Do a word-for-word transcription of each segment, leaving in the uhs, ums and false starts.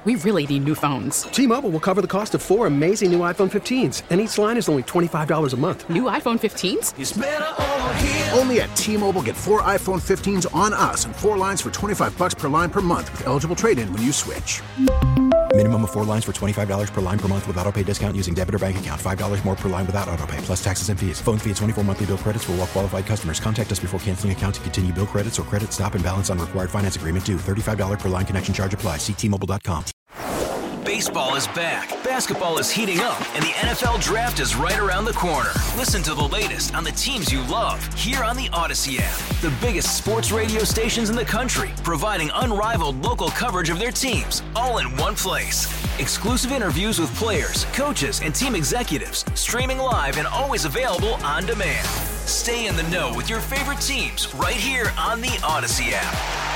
We really need new phones. T-Mobile will cover the cost of four amazing new iPhone fifteens, and each line is only twenty-five dollars a month. New iPhone fifteens? It's better over here. Only at T-Mobile, get four iPhone fifteens on us and four lines for twenty-five dollars per line per month with eligible trade-in when you switch. Minimum of four lines for twenty-five dollars per line per month with autopay discount using debit or bank account. five dollars more per line without autopay, plus taxes and fees. Phone fee at twenty-four monthly bill credits for well-qualified customers. Contact us before canceling account to continue bill credits or credit stop and balance on required finance agreement due. thirty-five dollars per line connection charge applies. See T Mobile dot com. Baseball is back, basketball is heating up, and the N F L Draft is right around the corner. Listen to the latest on the teams you love here on the Odyssey app. The biggest sports radio stations in the country, providing unrivaled local coverage of their teams, all in one place. Exclusive interviews with players, coaches, and team executives, streaming live and always available on demand. Stay in the know with your favorite teams right here on the Odyssey app.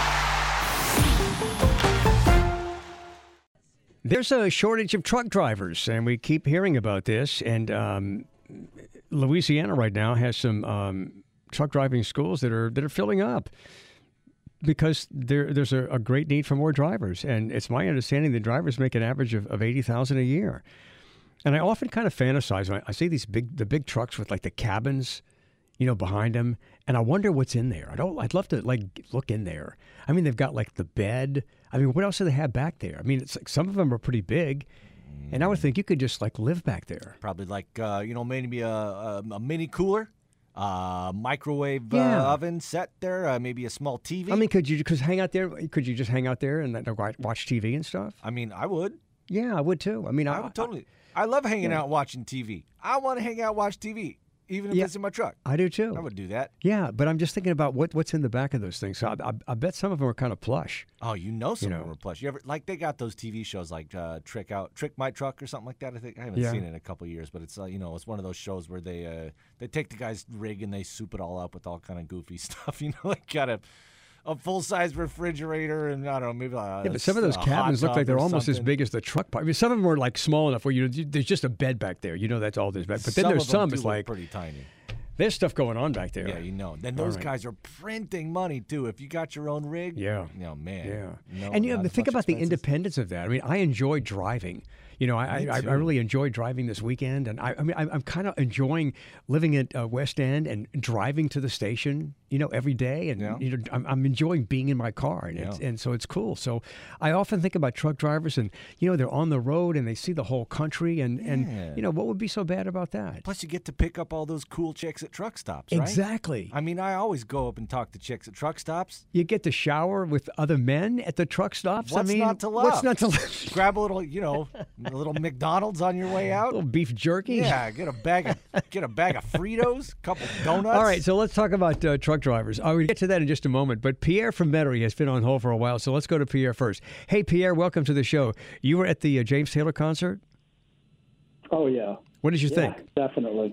There's a shortage of truck drivers, and we keep hearing about this. And um, Louisiana right now has some um, truck driving schools that are that are filling up because there there's a, a great need for more drivers. And it's my understanding that drivers make an average of, of eighty thousand a year. And I often kind of fantasize when I, I see these big the big trucks with like the cabins, you know, behind them, and I wonder what's in there. I don't. I'd love to like look in there. I mean, they've got like the bed. I mean, what else do they have back there? I mean, it's like some of them are pretty big, and I would think you could just like live back there. Probably like uh, you know maybe a, a, a mini cooler, uh, microwave Yeah. uh, oven set there, uh, maybe a small T V. I mean, could you just hang out there? Could you just hang out there and like, watch T V and stuff? I mean, I would. Yeah, I would too. I mean, I, I would totally. I love hanging Yeah. out watching T V. I want to hang out watch T V, even if Yeah. it's in my truck. I do too. I would do that. Yeah, but I'm just thinking about what what's in the back of those things. So I, I, I bet some of them are kind of plush. Oh, you know some You of them know. are plush. You ever like they got those T V shows like uh, Trick Out, Trick My Truck or something like that. I think I haven't Yeah. seen it in a couple of years, but it's uh, you know it's one of those shows where they uh, they take the guy's rig and they soup it all up with all kind of goofy stuff. You know, like got a a full size refrigerator and I don't know maybe uh, Yeah, but some of those a cabins hot look like tub they're or almost as something. big as the truck part. I mean, some of them are like small enough where you there's just a bed back there. You know, that's all there's back. But then Some there's of them some do it's look like pretty tiny. there's stuff going on back there. Yeah, you know. Then All those right. guys are printing money too. If you got your own rig, Yeah. you know, man. Yeah, No, and you know, not but as think much about the expenses. independence of that. I mean, I enjoy driving. You know, I Me I, I too. really enjoyed driving this weekend, and I, I mean, I'm, I'm kind of enjoying living at uh, West End and driving to the station. You know, every day, and Yeah. you know, I'm, I'm enjoying being in my car, and it's, Yeah. and so it's cool. So I often think about truck drivers, and you know, they're on the road and they see the whole country, and Yeah. and you know, what would be so bad about that? Plus, you get to pick up all those cool chicks at truck stops, right? Exactly. I mean, I always go up and talk to chicks at truck stops. You get to shower with other men at the truck stops. What's I mean, not to love? What's not to love? Grab a little, you know, a little McDonald's on your way A out. little beef jerky. Yeah, get a bag of get a bag of Fritos, couple donuts. All right, so let's talk about uh, truck drivers. I'll get to that in just a moment. But Pierre from Metairie has been on hold for a while, so let's go to Pierre first. Hey, Pierre, welcome to the show. You were at the uh, James Taylor concert. Oh, yeah. What did you Yeah, think? definitely.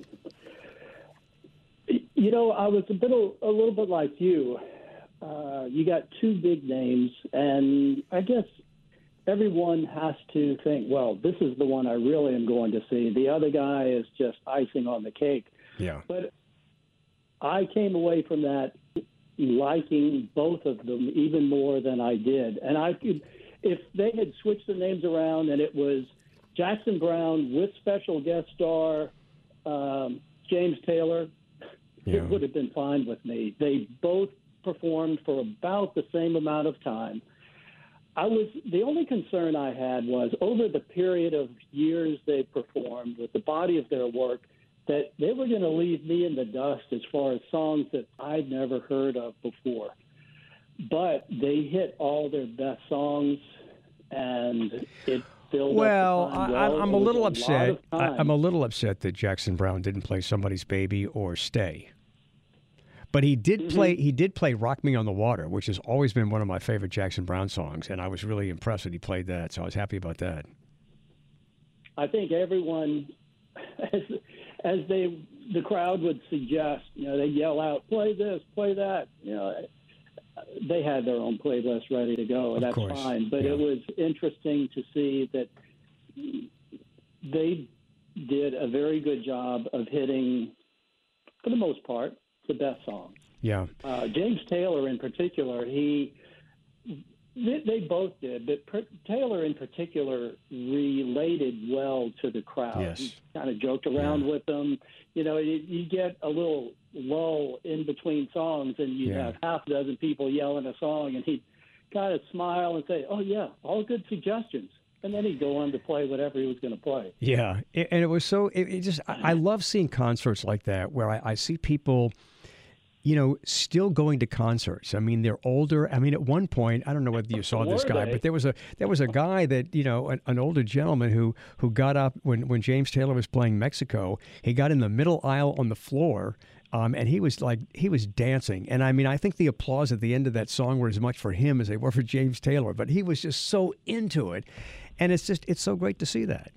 You know, I was a bit a little bit like you. Uh, you got two big names, and I guess everyone has to think, well, this is the one I really am going to see. The other guy is just icing on the cake. Yeah. But I came away from that liking both of them even more than I did. And I could, if they had switched the names around and it was Jackson Browne with special guest star um, James Taylor, Yeah. it would have been fine with me. They both performed for about the same amount of time. I was the only concern I had was over the period of years they performed with the body of their work that they were going to leave me in the dust as far as songs that I'd never heard of before. But they hit all their best songs, and it filled Well, up the time I, well. I'm It a was little lot upset. of I, time. I'm a little upset that Jackson Browne didn't play Somebody's Baby or Stay. But he did Mm-hmm. play. He did play "Rock Me on the Water," which has always been one of my favorite Jackson Browne songs, and I was really impressed that he played that. So I was happy about that. I think everyone, as, as they, the crowd would suggest, you know, they yell out, play this, play that. You know, they had their own playlist ready to go. Of That's course, fine. But yeah. it was interesting to see that they did a very good job of hitting, for the most part, the best songs. Yeah. Uh, James Taylor, in particular, he They, they both did, but per, Taylor in particular related well to the crowd. Yes. He kind of joked around Yeah. with them. You know, you, you get a little lull in between songs, and you Yeah. have half a dozen people yelling a song, and he'd kind of smile and say, "Oh yeah, all good suggestions," and then he'd go on to play whatever he was going to play. Yeah, it, and it was so. It, it just I, I love seeing concerts like that where I, I see people, you know, still going to concerts. I mean, they're older. I mean, at one point, I don't know whether you saw this Were guy, they? but there was a there was a guy that, you know, an, an older gentleman who who got up when when James Taylor was playing Mexico. He got in the middle aisle on the floor. Um, and he was like, he was dancing. And I mean, I think the applause at the end of that song were as much for him as they were for James Taylor. But he was just so into it. And it's just, it's so great to see that.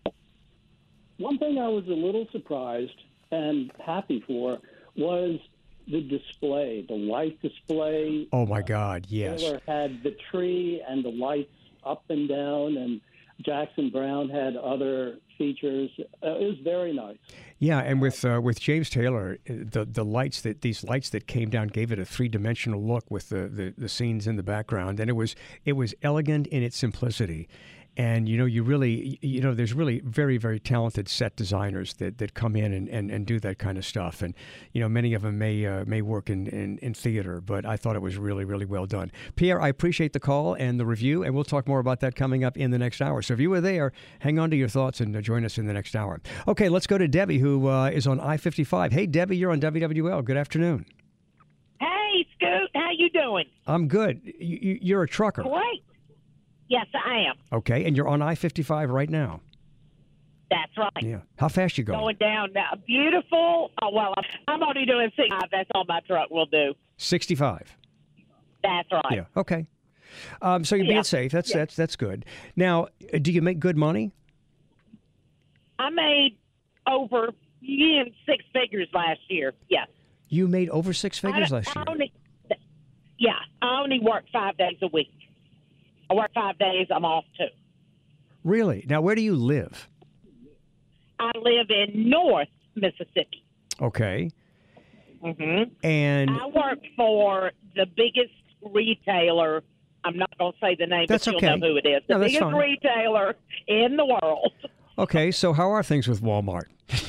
One thing I was a little surprised and happy for was the display, the light display. Oh, my God, yes. Taylor had the tree and the lights up and down, and Jackson Browne had other features. Uh, it was very nice. Yeah, and with uh, with James Taylor, the the lights that these lights that came down gave it a three dimensional look with the, the, the scenes in the background, and it was it was elegant in its simplicity. And, you know, you really, you know, there's really very, very talented set designers that, that come in and, and, and do that kind of stuff. And, you know, many of them may uh, may work in, in, in theater, but I thought it was really, really well done. Pierre, I appreciate the call and the review, and we'll talk more about that coming up in the next hour. So if you were there, hang on to your thoughts and uh, join us in the next hour. Okay, let's go to Debbie, who uh, is on I fifty-five. Hey, Debbie, you're on W W L. Good afternoon. Hey, Scoot, how you doing? I'm good. You, you- you're a trucker. Great. Yes, I am. Okay, and you're on I fifty-five right now. That's right. Yeah. How fast you going? Going down now. Beautiful. Oh, well, I'm only doing sixty-five. That's all my truck will do. sixty-five. That's right. Yeah. Okay. Um, so you're being Yeah. safe. That's Yeah. that's that's good. Now, uh, do you make good money? I made over yeah, six figures last year. Yes. You made over six figures I, last I year. Only, yeah. I only work five days a week. I work five days. I'm off two. Really? Now, where do you live? I live in North Mississippi. Okay. hmm And I work for the biggest retailer. I'm not going to say the name, That's but okay. you'll know who it is. The No, that's biggest fine. retailer in the world. okay, so how are things with Walmart?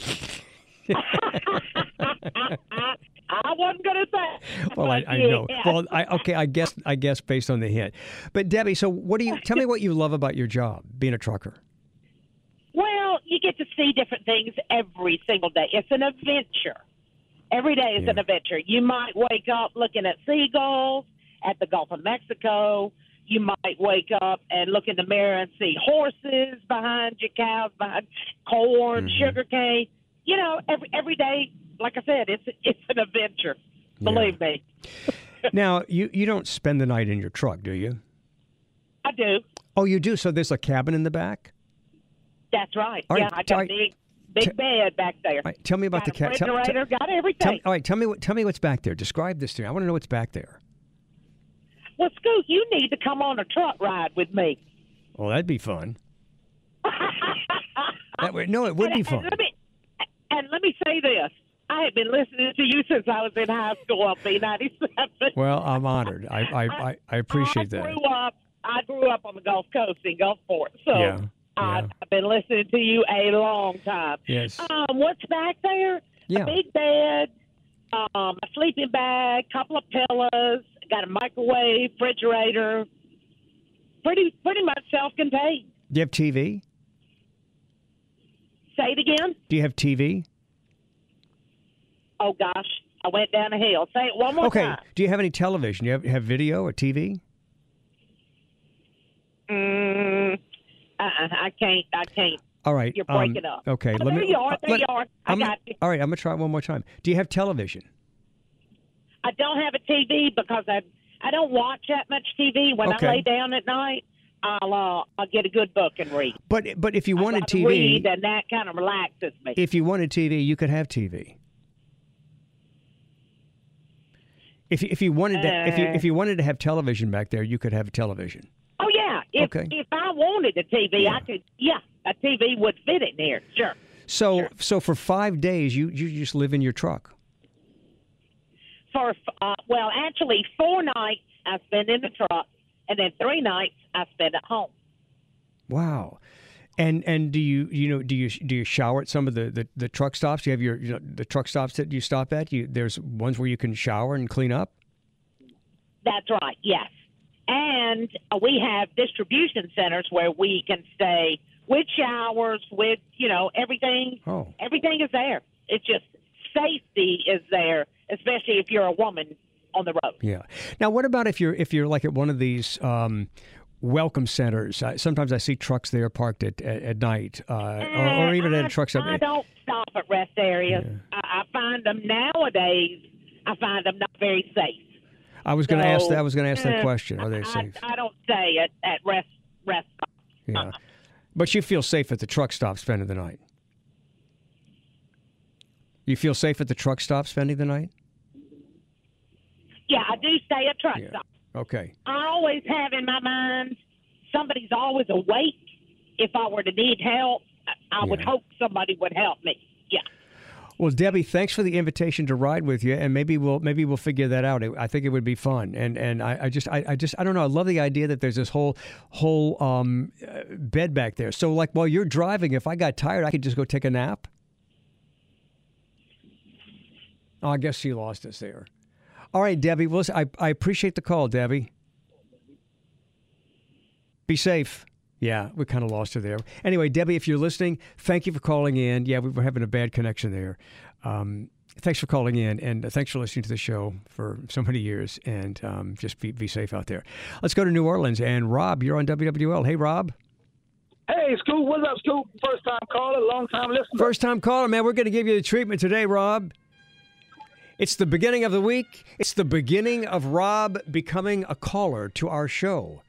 I wasn't going to say. Well, I, I know. Well, I, okay, I guess I guess based on the hint. But Debbie, so what do you tell me what you love about your job, being a trucker? Well, you get to see different things every single day. It's an adventure. Every day is Yeah. an adventure. You might wake up looking at seagulls at the Gulf of Mexico. You might wake up and look in the mirror and see horses behind you, cows behind, corn, Mm-hmm. sugar cane. You know, every every day, like I said, it's it's an adventure. Yeah. Believe me. Now, you, you don't spend the night in your truck, do you? I do. Oh, you do? So there's a cabin in the back? That's right. All right, yeah, I got all a right. big big T- bed back there. All right, tell me about got the a cat. Tell, refrigerator, tell, got everything. tell, all right, tell me what tell me what tell me what's back there. Describe this to me. I want to know what's back there. Well, Scoot, you need to come on a truck ride with me. Well, that'd be fun. That would, no, it would be and, fun. And let, me, and let me say this. I have been listening to you since I was in high school on B ninety-seven. Well, I'm honored. I I, I, I appreciate I that. grew up, I grew up on the Gulf Coast in Gulfport. So Yeah, I, yeah. I've been listening to you a long time. Yes. Um, what's back there? Yeah. A big bed, um, a sleeping bag, couple of pillows, got a microwave, refrigerator. Pretty, pretty much self-contained. Do you have T V? Say it again. Do you have T V? Oh gosh, I went down a hill. Say it one more Okay. time. Do you have any television? Do you have, have video or T V? Mm, uh-uh, I can't. I can't. All right. You're um, breaking up. Okay. Oh, let there me. you are. There let- you are. I I'm- got you. All right. I'm gonna try it one more time. Do you have television? I don't have a T V because I I don't watch that much T V. When Okay. I lay down at night, I'll uh, I'll get a good book and read. But but if you I wanted gotta T V, read, and that kind of relaxes me. if you wanted T V, you could have T V. If you- if you wanted to, if you Uh. if you wanted to have television back there, you could have a television. Oh yeah, if Okay. if I wanted a T V, Yeah. I could. Yeah, a T V would fit in here. Sure. So so for five days, you you just live in your truck. For uh, well, actually, four nights I spent in the truck, and then three nights I spend at home. Wow. And and do you you know do you do you shower at some of the, the, the truck stops? Do you have your you know, the truck stops that you stop at? You there's ones where you can shower and clean up. That's right. Yes, and we have distribution centers where we can stay with showers, with you know everything. Oh. Everything is there. It's just safety is there, especially if you're a woman on the road. Yeah. Now, what about if you're if you're like at one of these um, welcome centers? Uh, sometimes I see trucks there parked at at, at night, uh, or, or even at a truck stop. I don't stop at rest areas. Yeah. I, I find them nowadays. I find them not very safe. I was going to so, ask that. I was going to ask that uh, question. Are they safe? I, I don't stay at, at rest rest stops. Yeah. Uh-uh. But you feel safe at the truck stop spending the night. You feel safe at the truck stop spending the night? Yeah, I do stay at truck Yeah. stops. Okay. I always have in my mind somebody's always awake. If I were to need help, I, I would Yeah. hope somebody would help me. Yeah. Well, Debbie, thanks for the invitation to ride with you, and maybe we'll maybe we'll figure that out. I think it would be fun, and and I, I just I, I just I don't know. I love the idea that there's this whole whole um, uh, bed back there. So like while you're driving, if I got tired, I could just go take a nap. Oh, I guess she lost us there. All right, Debbie. Well, listen, I I appreciate the call, Debbie. Be safe. Yeah, we kind of lost her there. Anyway, Debbie, if you're listening, thank you for calling in. Yeah, we were having a bad connection there. Um, thanks for calling in, and thanks for listening to the show for so many years. And um, just be, be safe out there. Let's go to New Orleans. And Rob, you're on W W L. Hey, Rob. Hey, Scoop. What's up, Scoop? First time caller, long time listener. First time caller, man. We're going to give you the treatment today, Rob. It's the beginning of the week. It's the beginning of Rob becoming a caller to our show.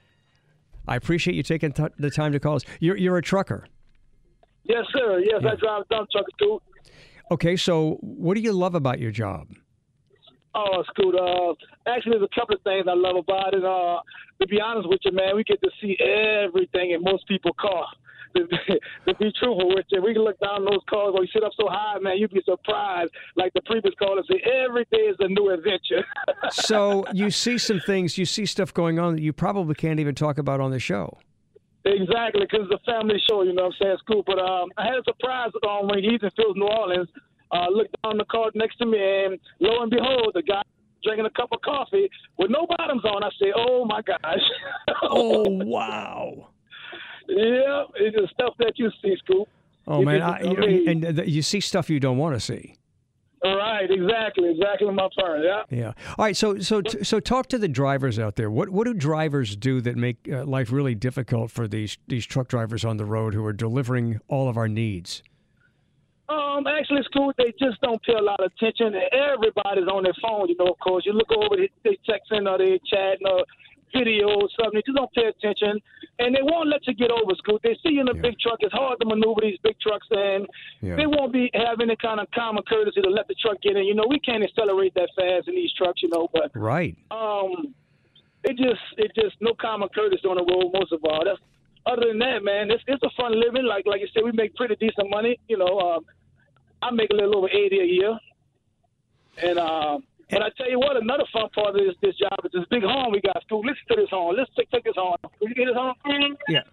I appreciate you taking t- the time to call us. You're you're a trucker. Yes, sir. Yes, Yeah. I drive a dump truck, Scoot. Okay, so what do you love about your job? Oh, Scoot. Uh, actually, there's a couple of things I love about it. Uh, to be honest with you, man, we get to see everything in most people's car. To be, to be truthful with you, we can look down those cars where you sit up so high, man, you'd be surprised. Like the previous caller said, every day is a new adventure. So you see some things, you see stuff going on that you probably can't even talk about on the show. Exactly, because it's a family show, you know what I'm saying, Scoop. But um, I had a surprise um, when he's in Phil's, New Orleans. Uh, looked down the car next to me, and lo and behold, the guy drinking a cup of coffee with no bottoms on. I say, oh, my gosh. Oh, wow. Yeah, it's the stuff that you see, Scoop. Oh, You man, get I, to- you know, and uh, you see stuff you don't want to see. Right, exactly, exactly my turn, yeah. Yeah. All right, so so so talk to the drivers out there. What what do drivers do that make uh, life really difficult for these these truck drivers on the road who are delivering all of our needs? Um, actually, Scoop, they just don't pay a lot of attention. Everybody's on their phone, you know, of course. You look over, they, they texting or they chatting or video or something. They just don't pay attention. And they won't let you get over, Scoop. They see you in a Yeah. big truck. It's hard to maneuver these big trucks, and Yeah. they won't be having any kind of common courtesy to let the truck get in. You know, we can't accelerate that fast in these trucks, you know, but Right. um, it just it just no common courtesy on the road most of all. That's other than that, man. It's it's a fun living. Like like you said, we make pretty decent money. You know, um, I make a little over eighty a year, and um, but I tell you what, another fun part of this this job is this big horn we got. Scoop, listen to this horn. Let's take take this horn. Can you get this horn? Yeah.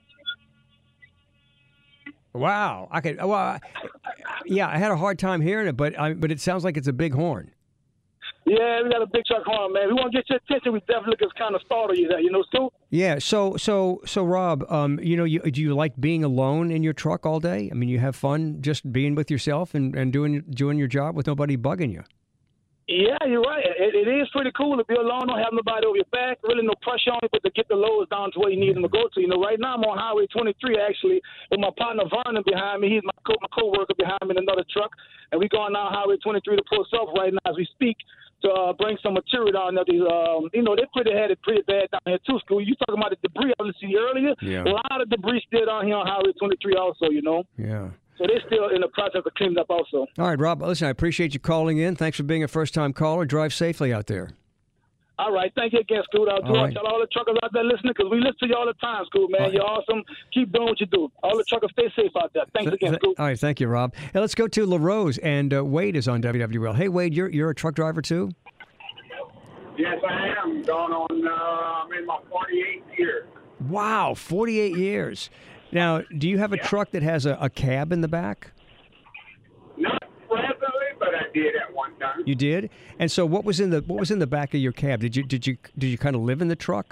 Wow. I could. Well, I- yeah, I had a hard time hearing it, but I, but it sounds like it's a big horn. Yeah, we got a big truck horn, man. We want to get your attention. We definitely can kind of startle you there, you know, Scoop. Yeah. So so so Rob, um, you know, you, do you like being alone in your truck all day? I mean, you have fun just being with yourself and, and doing doing your job with nobody bugging you. Yeah, you're right. It, it is pretty cool to be alone, don't have nobody over your back, really no pressure on you, but to get the loads down to where you need them to go to. You know, right now I'm on Highway twenty-three, actually, with my partner Vernon behind me. He's my, co- my co-worker behind me in another truck, and we're going down Highway twenty-three to Port Self right now as we speak to uh, bring some material down there. These, um, you know, they pretty had it pretty bad down here, too, School. You talking about the debris I was see earlier? Yeah. A lot of debris still down here on Highway twenty-three also, you know. Yeah. So they're still in the process of cleaning up also. All right, Rob, listen, I appreciate you calling in. Thanks for being a first-time caller. Drive safely out there. All right. Thank you again, Scoot. I'll All right. tell all the truckers out there listening because we listen to you all the time, Scoot, man. All right. You're awesome. Keep doing what you do. All the truckers, stay safe out there. Thanks Th- again, th- Scoot. All right, thank you, Rob. Hey, let's go to LaRose, and uh, Wade is on W W L. Hey, Wade, you're you're a truck driver too? Yes, I am. Going on, uh, I'm in my forty-eighth year. Wow, forty-eight years. Now, do you have a Yeah. truck that has a, a cab in the back? Not presently, but I did at one time. You did? And so what was in the what was in the back of your cab? Did you did you did you kind of live in the truck?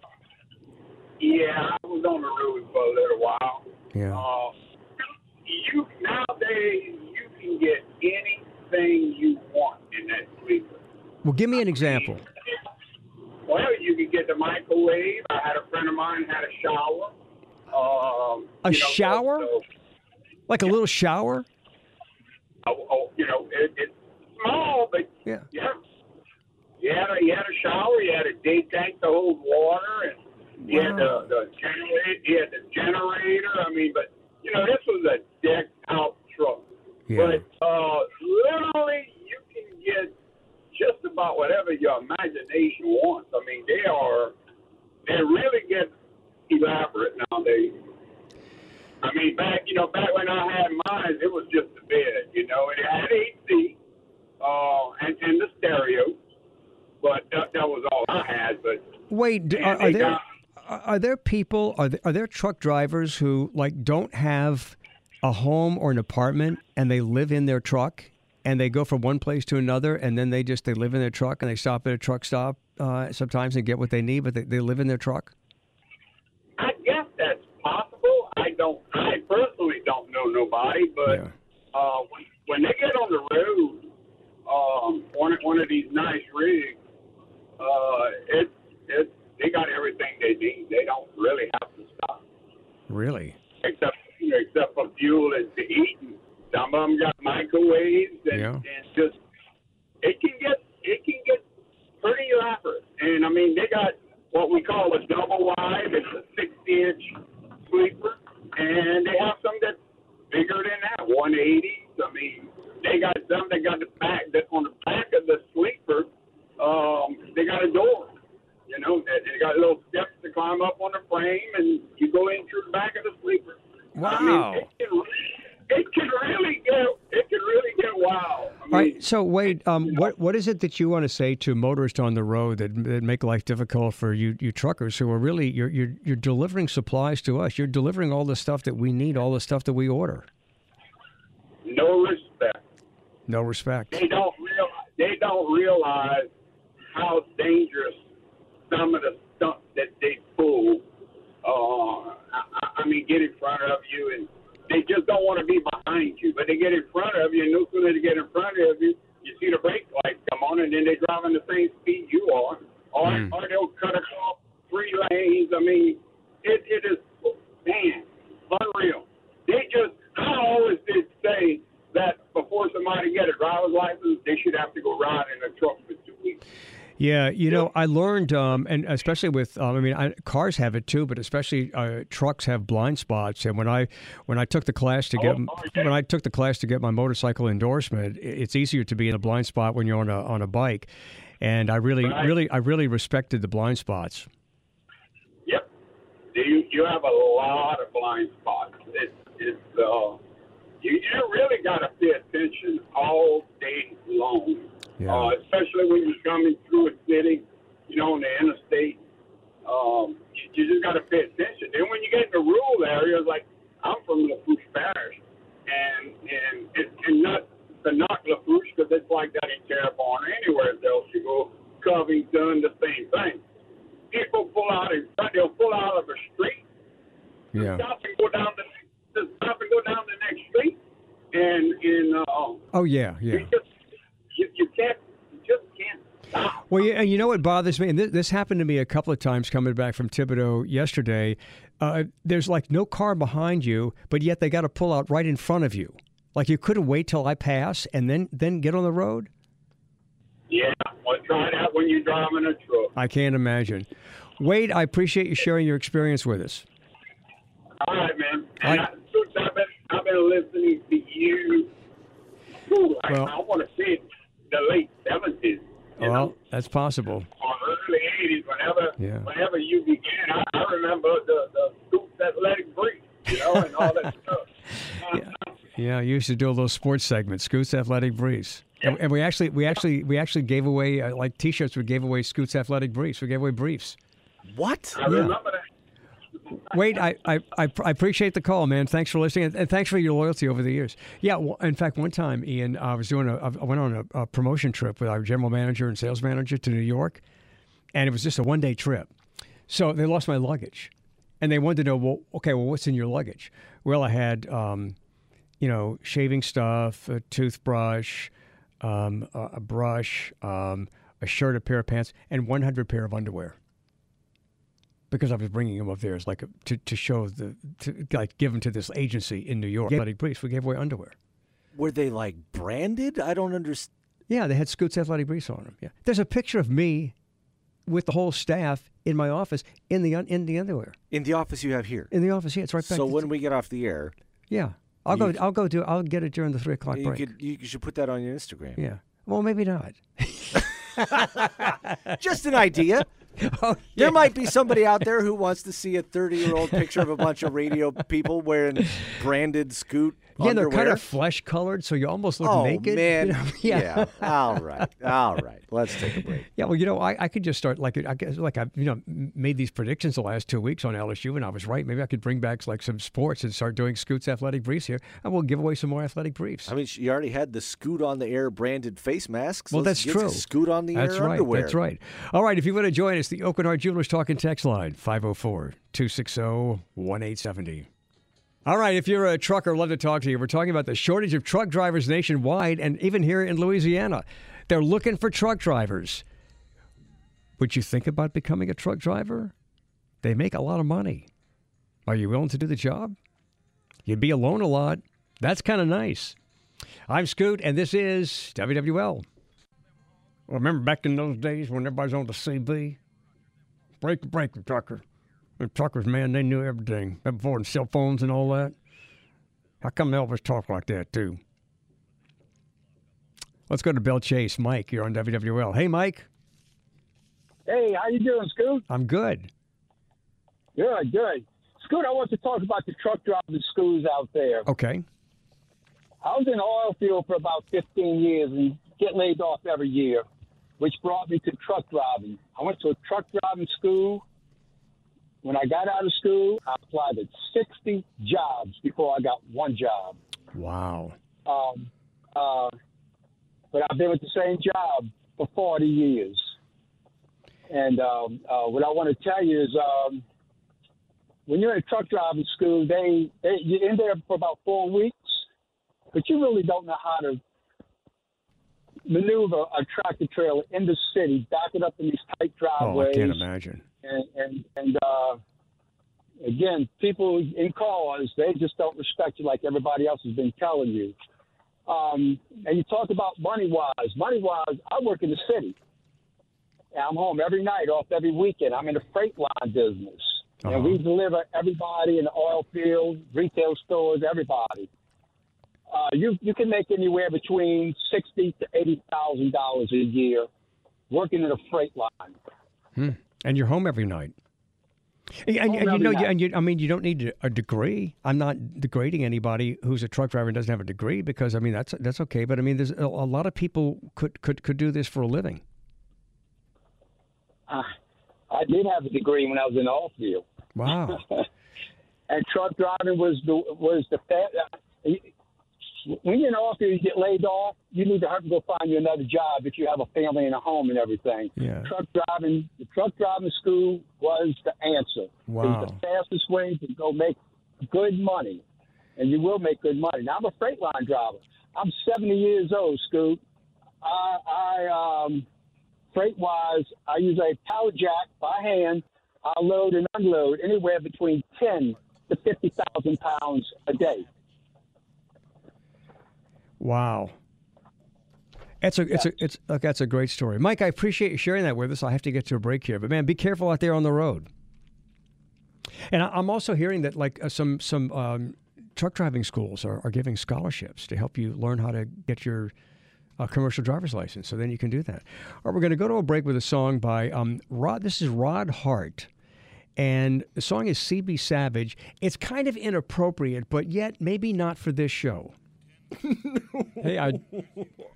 Yeah, I was on the road for a little while. Yeah. Uh, you nowadays you can get anything you want in that sleeper. Well, give me an example. Well, you can get the microwave. I had a friend of mine had a shower. Um, A you know, shower? so- Like a little shower? Oh, oh, you know, it, it's small, but Yeah. yeah. You had a you had a shower. You had a day tank to hold water, and you had the, the generator. You had the generator. I mean, but you know, this was a decked out truck. Yeah. But uh, literally, you can get just about whatever your imagination wants. I mean, they are they really get elaborate nowadays. I mean, back you know, back when I had mine, it was just a bed. You know, it had A C uh, and and the stereo, but that, that was all I had. But Wait, d- man, are, are they there got- are are there people are there, are there truck drivers who like don't have a home or an apartment and they live in their truck and they go from one place to another and then they just they live in their truck and they stop at a truck stop uh, sometimes and get what they need, but they, they live in their truck? I guess that's possible. I don't. I personally don't know nobody, but Yeah. uh, when, when they get on the road, um, one of- one of these nice rigs, uh, it's it's they got everything they need. They don't really have to stop, Really? except you know, except for fuel and to eat. And some of them got microwaves, and, Yeah. and just it can get it can get pretty elaborate. And I mean, they got what we call a double wide. It's a sixty inch sleeper, and they have some that's bigger than that, one eighty. I mean, they got some that got the back that on the back of the sleeper. Um, they got a door. You know, they they got little steps to climb up on the frame, and you go in through the back of the sleeper. Wow. I mean, it can, it can really get it can really get wild. I mean, All right. So, Wade, um, what what is it that you want to say to motorists on the road that, that make life difficult for you, you truckers who are really you're, you're you're delivering supplies to us. You're delivering all the stuff that we need, all the stuff that we order. no respect. No respect. They don't realize they don't realize how dangerous some of the stuff that they pull. Uh, I, I mean, get in front of you, and they just don't want to be behind you. But they get in front of you, and no sooner they get in front of you, you see the brake lights come on, and then they drive in the same speed you are, or Mm. or they'll cut across three lanes. I mean, it it is man unreal. They just I always did say that before somebody get a driver's license, they should have to go ride in a truck for two weeks. Yeah, you know, I learned, um, and especially with, um, I mean, I, cars have it too, but especially uh, trucks have blind spots. And when I when I took the class to get Oh, oh, yeah. when I took the class to get my motorcycle endorsement, i- it's easier to be in a blind spot when you're on a on a bike. And I really, Right. really, I really respected the blind spots. Yep. You you have a lot of blind spots. It's it's uh you, you really got to pay attention all day long. Yeah. Uh, especially when you're coming through a city, you know, on the interstate. Um, you, you just got to pay attention. Then when you get in the rural areas, like I'm from Lafourche Parish, and and it, and not to knock Lafourche because it's like that in Terrebonne or anywhere else you go, Covington, the same thing. People pull out in front, they'll pull out of a street, Yeah. stop and go down the just stop and go down the next street, and in uh, Oh yeah, yeah. you just you, you can't you just can't stop. Well, yeah, and you know what bothers me, and this, this happened to me a couple of times coming back from Thibodeau yesterday. Uh, there's like no car behind you, but yet they got to pull out right in front of you. Like you couldn't wait till I pass and then then get on the road. Yeah, well, try that when you're driving a truck. I can't imagine. Wade, I appreciate you sharing your experience with us. All right, man. All And right. I, since I've been I've been listening to you. Ooh, I, Well- I want to say it the late seventies. You Well, know, that's possible. or early eighties. Whenever Yeah. whenever you began, I, I remember the the Scoops Athletic Breeze, you know, and all that stuff. Yeah. Yeah, I used to do a little sports segment, Scoots Athletic Breeze. And, and we actually, we actually, we actually gave away uh, like T-shirts. We gave away Scoots Athletic Briefs. We gave away briefs. What? I remember that. Wait, I, I, I, I appreciate the call, man. Thanks for listening, and, and thanks for your loyalty over the years. Yeah, well, in fact, one time, Ian, I was doing a, I went on a, a promotion trip with our general manager and sales manager to New York, and it was just a one-day trip. So they lost my luggage, and they wanted to know, well, okay, well, what's in your luggage? Well, I had, um, you know, shaving stuff, a toothbrush, um, a, a brush, um, a shirt, a pair of pants, and one hundred pair of underwear. Because I was bringing them up there as like a, to to show the to like give them to this agency in New York. Athletic Briefs. We gave away underwear. Were they like branded? I don't understand. Yeah, they had Scoots Athletic Briefs on them. Yeah, there's a picture of me with the whole staff in my office in the in the underwear. In the office you have here. In the office, yeah, it's right back. So to when we get off the air, yeah, I'll you go. I'll go do. I'll get it during the three o'clock you break. could you should put that on your Instagram. Yeah. Well, maybe not. Just an idea. Oh, there yeah. might be somebody out there who wants to see a thirty-year-old picture of a bunch of radio people wearing branded Scoot Yeah, underwear. they're kind of flesh colored, so you almost look oh, naked. man. You know? yeah. All right. All right. Let's take a break. Yeah, well, you know, I, I could just start like I guess like I you know made these predictions the last two weeks on L S U, and I was right. Maybe I could bring back like some sports and start doing Scoots Athletic Briefs here, and we'll give away some more athletic briefs. I mean, you already had the Scoot on the Air branded face masks. Well, Let's that's get true. Scoot on the that's Air right, underwear. That's right. All right, if you want to join us, the Oakland Art Jewelers Talking Text line five oh four, two six zero, one eight seven zero. All right, if you're a trucker, I'd love to talk to you. We're talking about the shortage of truck drivers nationwide and even here in Louisiana. They're looking for truck drivers. Would you think about becoming a truck driver? They make a lot of money. Are you willing to do the job? You'd be alone a lot. That's kind of nice. I'm Scoot, and this is W W L. Well, remember back in those days when everybody's on the C B? Break the breaker, trucker. The truckers, man, they knew everything. Before the cell phones and all that. How come Elvis talked like that, too? Let's go to Bell Chase. Mike, you're on W W L. Hey, Mike. Hey, how you doing, Scoot? I'm good. Good, good. Scoot, I want to talk about the truck driving schools out there. Okay. I was in the oil field for about fifteen years and get laid off every year, which brought me to truck driving. I went to a truck driving school. When I got out of school, I applied to sixty jobs before I got one job. Wow. Um, uh, but I've been with the same job for forty years. And um, uh, what I want to tell you is um, when you're in a truck driving school, they, they you're in there for about four weeks, but you really don't know how to maneuver a tractor trailer in the city, back it up in these tight driveways. Oh, I can't imagine. And and and uh, again, people in cars, they just don't respect you like everybody else has been telling you. Um, and you talk about money wise. Money wise, I work in the city. And I'm home every night, off every weekend. I'm in the freight line business, Uh-huh. and we deliver everybody in the oil field, retail stores, everybody. Uh, you you can make anywhere between sixty to eighty thousand dollars a year working in a freight line. Hmm. And you're home every night. And, and, and you know, you, and you, I mean, you don't need a degree. I'm not degrading anybody who's a truck driver and doesn't have a degree because, I mean, that's that's okay. But I mean, there's a, a lot of people could, could could do this for a living. Uh, I did have a degree when I was in the oil field. Wow. And truck driving was the was the fa- when you're in the oil field, you get laid off. You need to hurry and go find you another job if you have a family and a home and everything. Yeah. Truck driving, the truck driving school was the answer. Wow. It was the fastest way to go make good money, and you will make good money. Now I'm a freight line driver. I'm seventy years old, Scoot. I, I um, freight wise, I use a pallet jack by hand. I load and unload anywhere between ten to fifty thousand pounds a day. Wow. It's a, it's a, it's look, that's a great story. Mike, I appreciate you sharing that with us. I have to get to a break here, but man, be careful out there on the road. And I, I'm also hearing that like uh, some, some um, truck driving schools are, are giving scholarships to help you learn how to get your uh, commercial driver's license. So then you can do that. All right, we're going to go to a break with a song by um, Rod. This is Rod Hart. And the song is C B Savage. It's kind of inappropriate, but yet maybe not for this show. Hey, I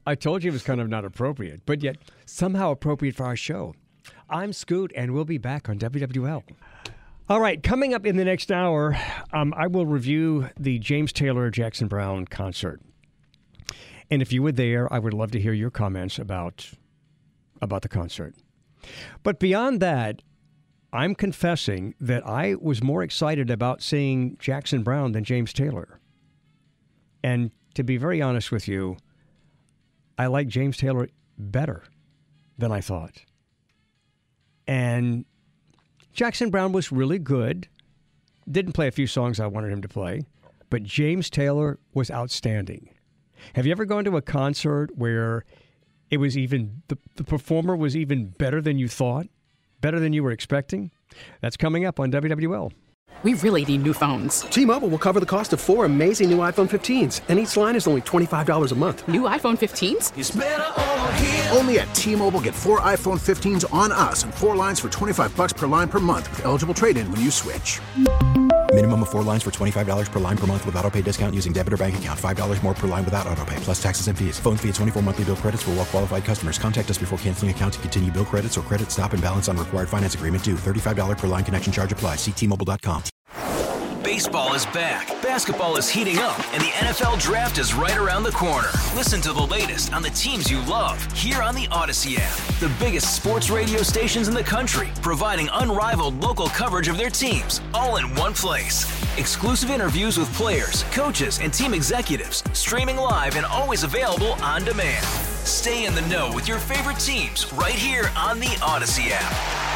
I told you it was kind of not appropriate, but yet somehow appropriate for our show. I'm Scoot, and we'll be back on W W L. All right, coming up in the next hour, um, I will review the James Taylor Jackson Browne concert. And if you were there, I would love to hear your comments about, about the concert. But beyond that, I'm confessing that I was more excited about seeing Jackson Browne than James Taylor. And to be very honest with you, I like James Taylor better than I thought. And Jackson Browne was really good. Didn't play a few songs I wanted him to play, but James Taylor was outstanding. Have you ever gone to a concert where it was even, the, the performer was even better than you thought? Better than you were expecting? That's coming up on W W L. We really need new phones. T-Mobile will cover the cost of four amazing new iPhone fifteens, and each line is only twenty-five dollars a month. New iPhone fifteens? It's better over here. Only at T-Mobile, get four iPhone fifteens on us and four lines for twenty-five bucks per line per month with eligible trade-in when you switch. Minimum of four lines for twenty-five dollars per line per month with autopay discount using debit or bank account. five dollars more per line without autopay, plus taxes and fees. Phone fee at twenty-four monthly bill credits for well-qualified customers. Contact us before canceling account to continue bill credits or credit stop and balance on required finance agreement due. thirty-five dollars per line connection charge applies. See T Mobile dot com. Baseball is back, basketball is heating up, and the N F L Draft is right around the corner. Listen to the latest on the teams you love here on the Odyssey app. The biggest sports radio stations in the country, providing unrivaled local coverage of their teams, all in one place. Exclusive interviews with players, coaches, and team executives, streaming live and always available on demand. Stay in the know with your favorite teams right here on the Odyssey app.